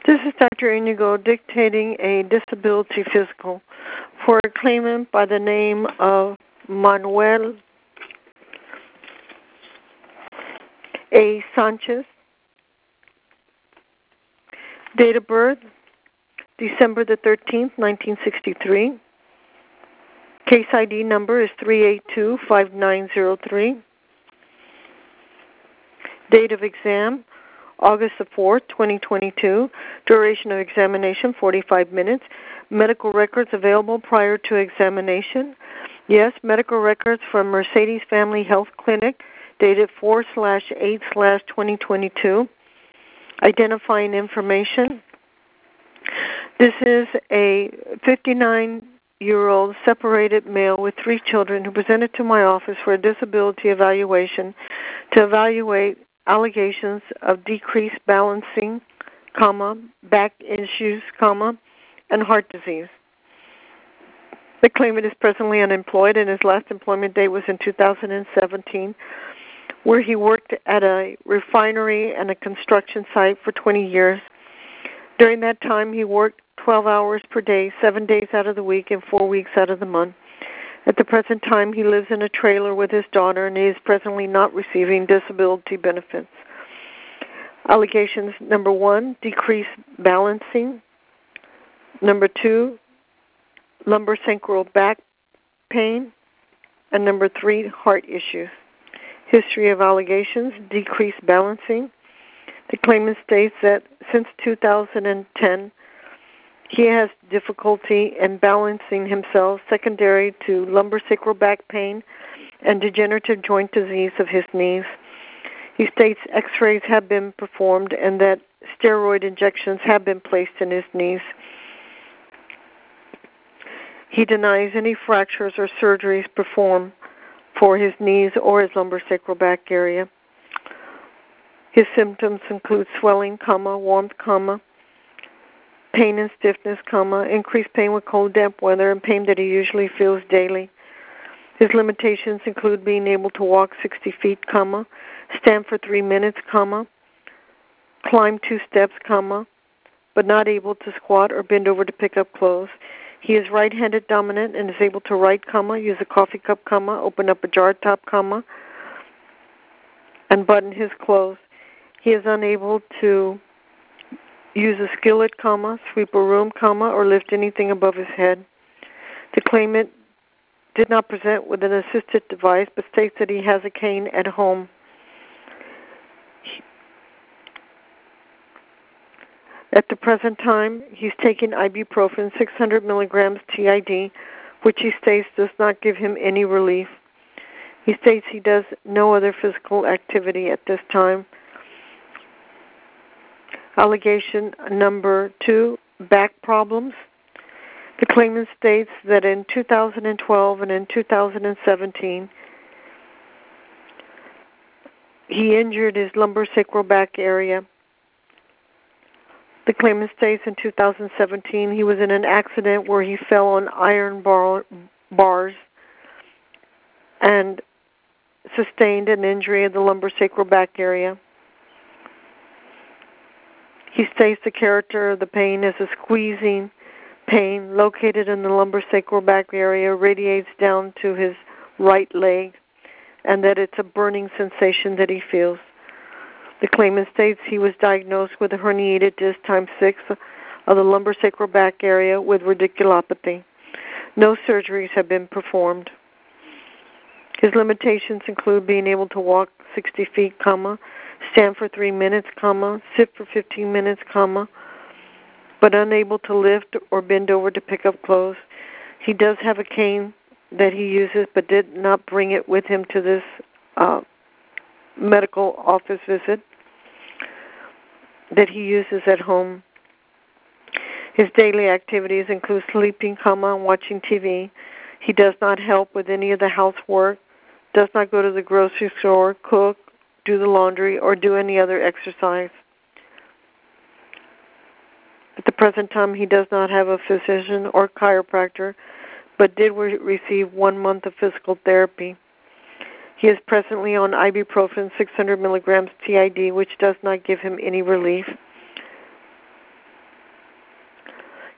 This is Dr. Inigo dictating a disability physical for a claimant by the name of Manuel A. Sanchez. Date of birth, December the 13th, 1963. Case ID number is 3825903. Date of exam, August the 4th, 2022. Duration of examination, 45 minutes. Medical records available prior to examination. Yes, medical records from Mercedes Family Health Clinic, dated 4/8/2022. Identifying information. This is a 59-year-old separated male with 3 children who presented to my office for a disability evaluation to evaluate allegations of decreased balancing, back issues, and heart disease. The claimant is presently unemployed, and his last employment date was in 2017, where he worked at a refinery and a construction site for 20 years. During that time, he worked 12 hours per day, 7 days out of the week, and 4 weeks out of the month. At the present time, he lives in a trailer with his daughter, and he is presently not receiving disability benefits. Allegations: number 1, decreased balancing. Number 2, lumbosacral back pain. And number 3, heart issues. History of allegations: decreased balancing. The claimant states that since 2010, he has difficulty in balancing himself secondary to lumbosacral back pain and degenerative joint disease of his knees. He states x-rays have been performed and that steroid injections have been placed in his knees. He denies any fractures or surgeries performed for his knees or his lumbosacral back area. His symptoms include swelling, warmth, pain and stiffness, increased pain with cold, damp weather, and pain that he usually feels daily. His limitations include being able to walk 60 feet, stand for 3 minutes, climb 2 steps, but not able to squat or bend over to pick up clothes. He is right-handed dominant and is able to write, use a coffee cup, open up a jar top, and button his clothes. He is unable to use a skillet, sweep a room, or lift anything above his head. The claimant did not present with an assisted device, but states that he has a cane at home. At the present time, he's taking ibuprofen, 600 milligrams TID, which he states does not give him any relief. He states he does no other physical activity at this time. Allegation number 2, back problems. The claimant states that in 2012 and in 2017, he injured his lumbosacral back area. The claimant states in 2017 he was in an accident where he fell on iron bars and sustained an injury in the lumbosacral back area. He states the character of the pain is a squeezing pain located in the lumbosacral back area, radiates down to his right leg, and that it's a burning sensation that he feels. The claimant states he was diagnosed with a herniated disc times 6 of the lumbosacral back area with radiculopathy. No surgeries have been performed. His limitations include being able to walk 60 feet, stand for 3 minutes, sit for 15 minutes, but unable to lift or bend over to pick up clothes. He does have a cane that he uses, but did not bring it with him to this medical office visit that he uses at home. His daily activities include sleeping, and watching TV. He does not help with any of the housework, does not go to the grocery store, cook, do the laundry, or do any other exercise. At the present time, he does not have a physician or chiropractor, but did receive 1 month of physical therapy. He is presently on ibuprofen, 600 milligrams TID, which does not give him any relief.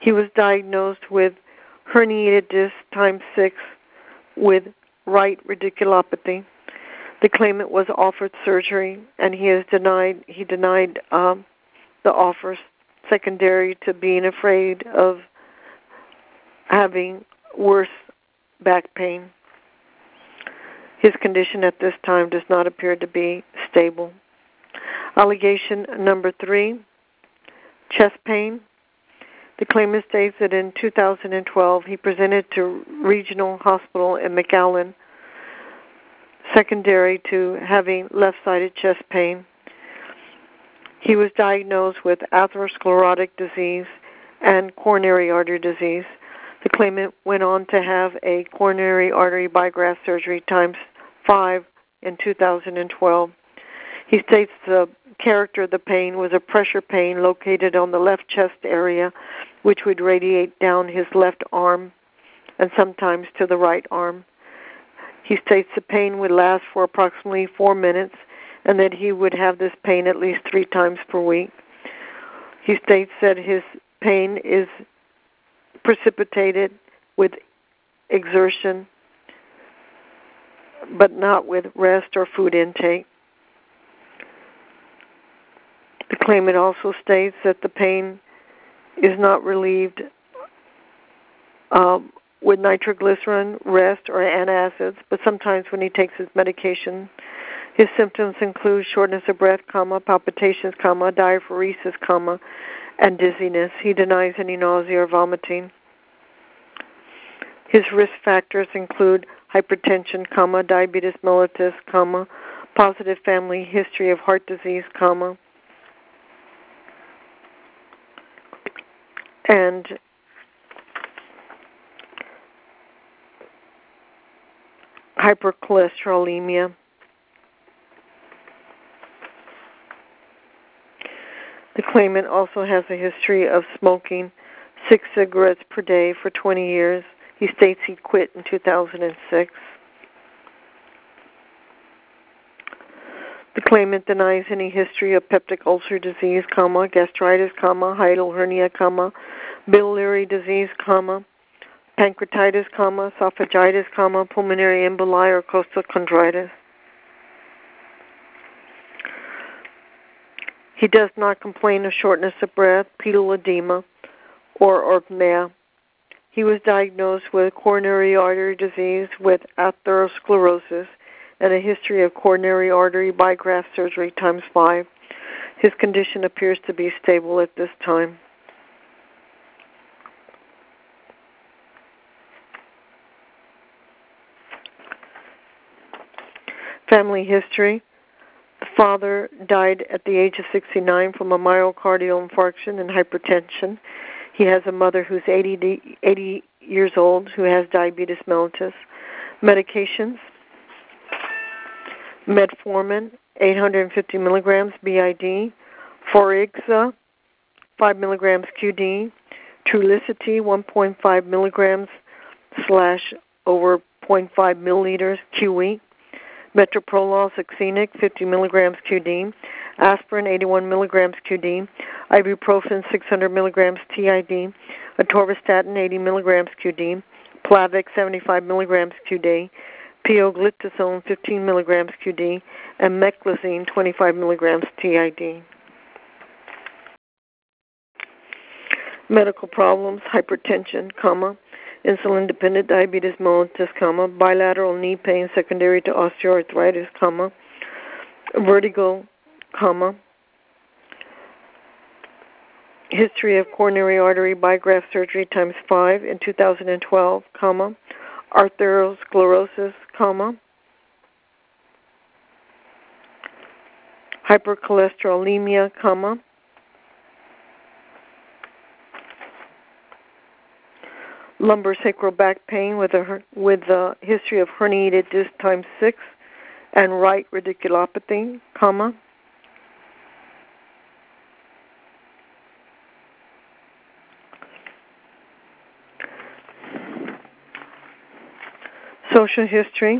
He was diagnosed with herniated disc times 6 with right radiculopathy. The claimant was offered surgery, and he denied the offers, secondary to being afraid of having worse back pain. His condition at this time does not appear to be stable. Allegation number 3, chest pain. The claimant states that in 2012 he presented to Regional Hospital in McAllen, secondary to having left-sided chest pain. He was diagnosed with atherosclerotic disease and coronary artery disease. The claimant went on to have a coronary artery bygraft surgery times 5 in 2012. He states the character of the pain was a pressure pain located on the left chest area, which would radiate down his left arm and sometimes to the right arm. He states the pain would last for approximately 4 minutes and that he would have this pain at least 3 times per week. He states that his pain is precipitated with exertion, but not with rest or food intake. The claimant also states that the pain is not relieved with nitroglycerin, rest, or antacids, but sometimes when he takes his medication. His symptoms include shortness of breath, palpitations, diaphoresis, and dizziness. He denies any nausea or vomiting. His risk factors include hypertension, diabetes mellitus, positive family history of heart disease, and hypercholesterolemia. The claimant also has a history of smoking 6 cigarettes per day for 20 years. He states he quit in 2006. The claimant denies any history of peptic ulcer disease, gastritis, hiatal hernia, biliary disease, pancreatitis, esophagitis, pulmonary emboli, or costochondritis. He does not complain of shortness of breath, pedal edema, or orthopnea. He was diagnosed with coronary artery disease with atherosclerosis and a history of coronary artery bygraft surgery times 5. His condition appears to be stable at this time. Family history. The father died at the age of 69 from a myocardial infarction and hypertension. He has a mother who's 80 years old who has diabetes mellitus. Medications: metformin, 850 milligrams BID, Forixa, 5 milligrams QD, Trulicity, 1.5 milligrams / over 0.5 milliliters QE, metoprolol succinate, 50 milligrams QD, aspirin, 81 milligrams QD, ibuprofen, 600 milligrams TID, atorvastatin, 80 milligrams QD, Plavix, 75 milligrams QD, pioglitazone, 15 milligrams QD, and meclizine, 25 milligrams TID. Medical problems: hypertension, insulin-dependent diabetes mellitus, bilateral knee pain secondary to osteoarthritis, vertigo, history of coronary artery bygraft surgery times 5 in 2012, arteriosclerosis, hypercholesterolemia, lumbar sacral back pain with a history of herniated disc times 6 and right radiculopathy, social history.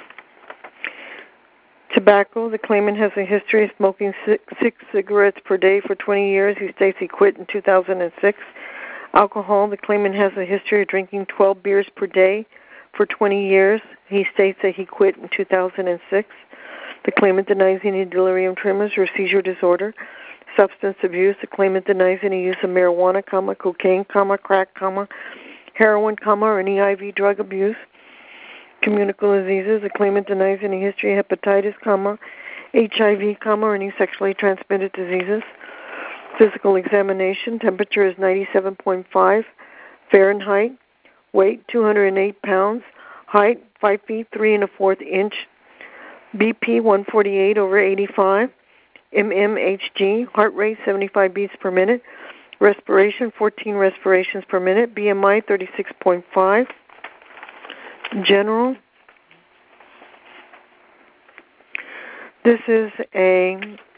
Tobacco. The claimant has a history of smoking 6 cigarettes per day for 20 years. He states he quit in 2006. Alcohol, the claimant has a history of drinking 12 beers per day for 20 years. He states that he quit in 2006. The claimant denies any delirium tremors or seizure disorder. Substance abuse, the claimant denies any use of marijuana, cocaine, crack, heroin, or any IV drug abuse. Communicable diseases, the claimant denies any history of hepatitis, HIV, or any sexually transmitted diseases. Physical examination, temperature is 97.5 Fahrenheit, weight 208 pounds, height 5 feet 3 1/4 inch, BP 148/85, mmHg, heart rate 75 beats per minute, respiration 14 respirations per minute, BMI 36.5. General. This is a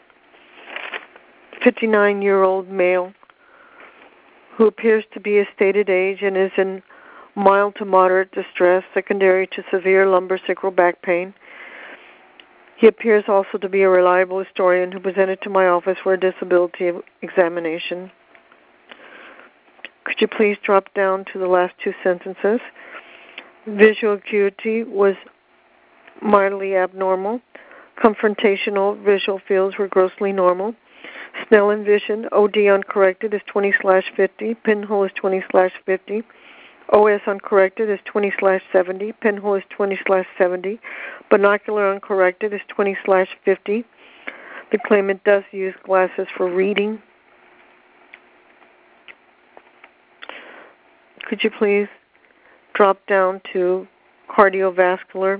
59-year-old male who appears to be a stated age and is in mild to moderate distress secondary to severe lumbosacral back pain. He appears also to be a reliable historian who presented to my office for a disability examination. Could you please drop down to the last two sentences? Visual acuity was mildly abnormal. Confrontational visual fields were grossly normal. Snellen vision, OD uncorrected, is 20/50. Pinhole is 20/50. OS uncorrected is 20/70. Pinhole is 20/70. Binocular uncorrected is 20/50. The claimant does use glasses for reading. Could you please drop down to cardiovascular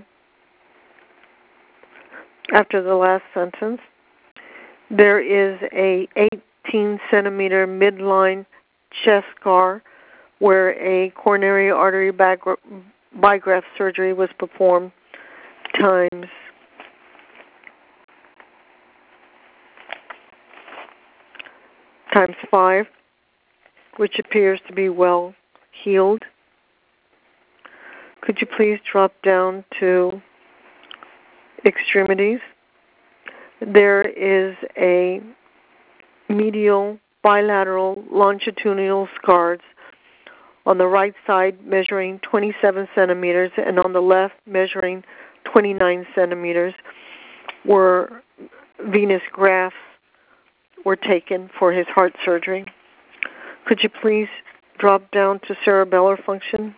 after the last sentence? There is a 18-centimeter midline chest scar where a coronary artery bigraft surgery was performed times five, which appears to be well healed. Could you please drop down to extremities? There is a medial bilateral longitudinal scars on the right side measuring 27 centimeters and on the left measuring 29 centimeters where venous grafts were taken for his heart surgery. Could you please drop down to cerebellar function?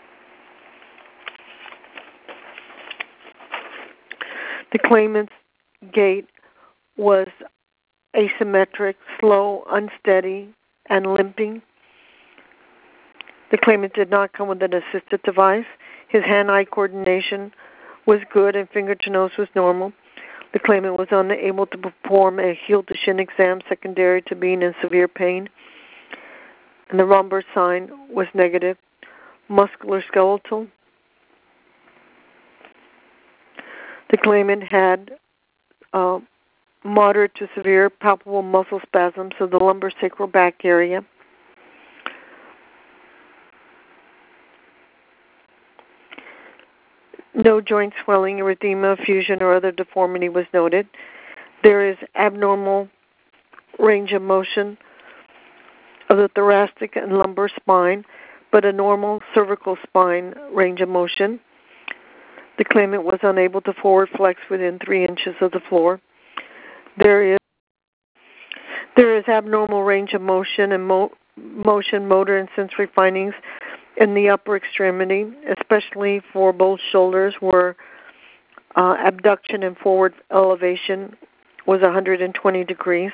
The claimant's gait was asymmetric, slow, unsteady, and limping. The claimant did not come with an assisted device. His hand-eye coordination was good and finger-to-nose was normal. The claimant was unable to perform a heel-to-shin exam secondary to being in severe pain. And the Romberg sign was negative. Musculoskeletal. The claimant had moderate to severe palpable muscle spasms of the lumbosacral back area. No joint swelling, erythema, fusion, or other deformity was noted. There is abnormal range of motion of the thoracic and lumbar spine, but a normal cervical spine range of motion. The claimant was unable to forward flex within 3 inches of the floor. There is abnormal range of motion and motion, motor, and sensory findings in the upper extremity, especially for both shoulders, where abduction and forward elevation was 120 degrees.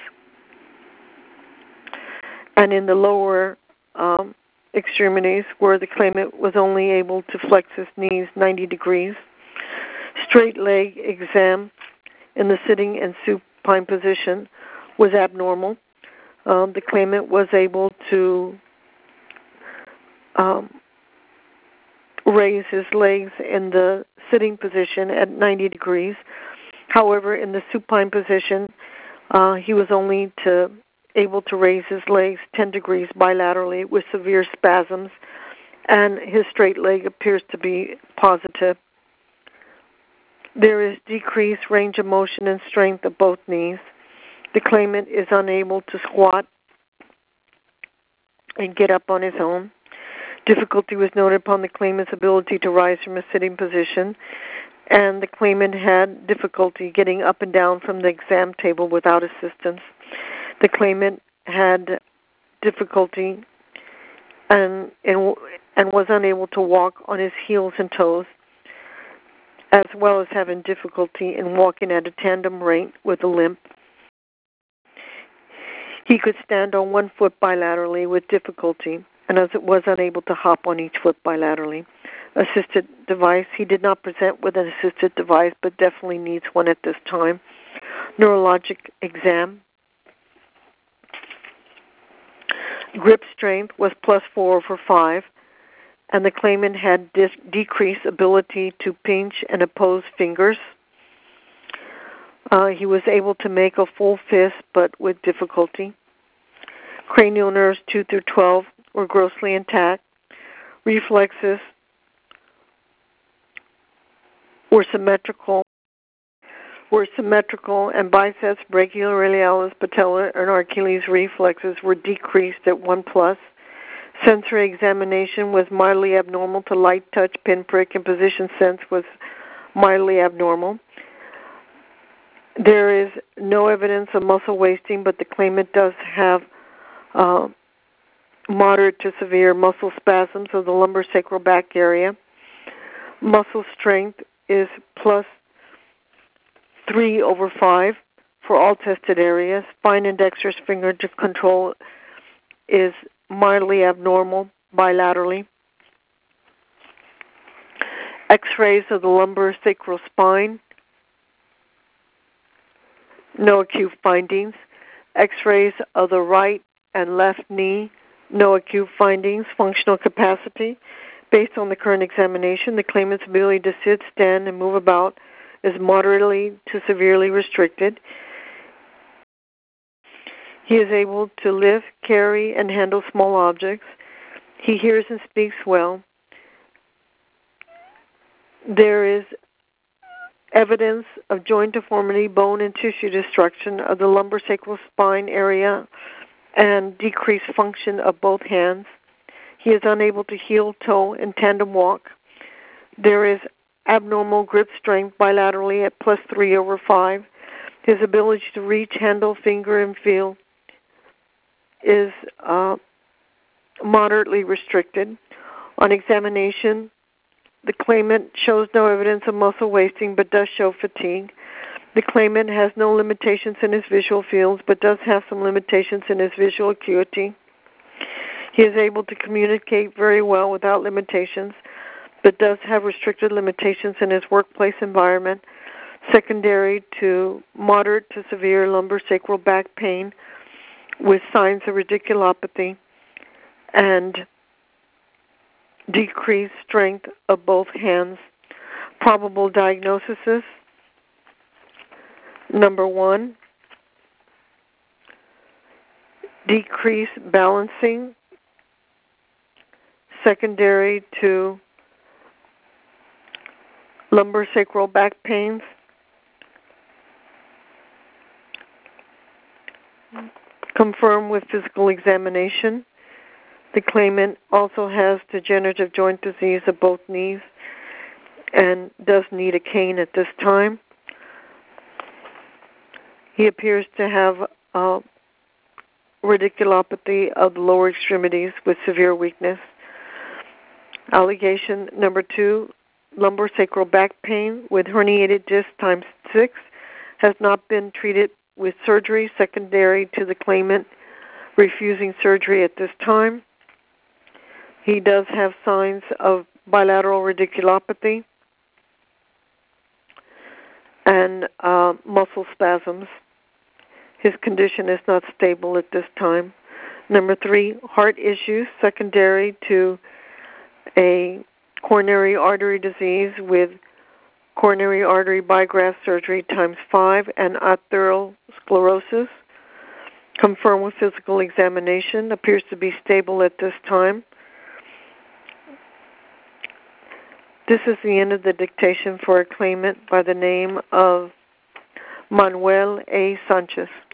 And in the lower extremities, where the claimant was only able to flex his knees 90 degrees. Straight leg exam in the sitting and supine position was abnormal. The claimant was able to raise his legs in the sitting position at 90 degrees. However, in the supine position, he was only able to raise his legs 10 degrees bilaterally with severe spasms, and his straight leg appears to be positive. There is decreased range of motion and strength of both knees. The claimant is unable to squat and get up on his own. Difficulty was noted upon the claimant's ability to rise from a sitting position, and the claimant had difficulty getting up and down from the exam table without assistance. The claimant had difficulty and was unable to walk on his heels and toes, as well as having difficulty in walking at a tandem rate with a limp. He could stand on one foot bilaterally with difficulty, and as it was unable to hop on each foot bilaterally. Assisted device, he did not present with an assisted device, but definitely needs one at this time. Neurologic exam. Grip strength was +4/5, and the claimant had decreased ability to pinch and oppose fingers. He was able to make a full fist, but with difficulty. Cranial nerves 2 through 12 were grossly intact. Reflexes were symmetrical, and biceps, brachioradialis, patellar, and Achilles reflexes were decreased at 1+. Sensory examination was mildly abnormal to light touch, pinprick, and position sense was mildly abnormal. There is no evidence of muscle wasting, but the claimant does have moderate to severe muscle spasms of the lumbosacral back area. Muscle strength is +3/5 for all tested areas. Fine and dexterous finger control is mildly abnormal bilaterally. X-rays of the lumbosacral spine, no acute findings. X-rays of the right and left knee, no acute findings. Functional capacity, based on the current examination, the claimant's ability to sit, stand, and move about is moderately to severely restricted. He is able to lift, carry, and handle small objects. He hears and speaks well. There is evidence of joint deformity, bone and tissue destruction of the lumbosacral spine area, and decreased function of both hands. He is unable to heel, toe, and tandem walk. There is abnormal grip strength bilaterally at +3/5. His ability to reach, handle, finger, and feel is moderately restricted. On examination, the claimant shows no evidence of muscle wasting but does show fatigue. The claimant has no limitations in his visual fields but does have some limitations in his visual acuity. He is able to communicate very well without limitations but does have restricted limitations in his workplace environment, secondary to moderate to severe lumbosacral back pain with signs of radiculopathy and decreased strength of both hands. Probable diagnoses: number 1, decreased balancing, secondary to lumbosacral back pains. Confirmed with physical examination. The claimant also has degenerative joint disease of both knees and does need a cane at this time. He appears to have radiculopathy of the lower extremities with severe weakness. Allegation number 2, lumbosacral back pain with herniated disc ×6 has not been treated with surgery, secondary to the claimant refusing surgery at this time. He does have signs of bilateral radiculopathy and muscle spasms. His condition is not stable at this time. Number 3, heart issues secondary to a coronary artery disease with coronary artery bygraft surgery ×5 and atherosclerosis. Confirmed with physical examination, appears to be stable at this time. This is the end of the dictation for a claimant by the name of Manuel A. Sanchez.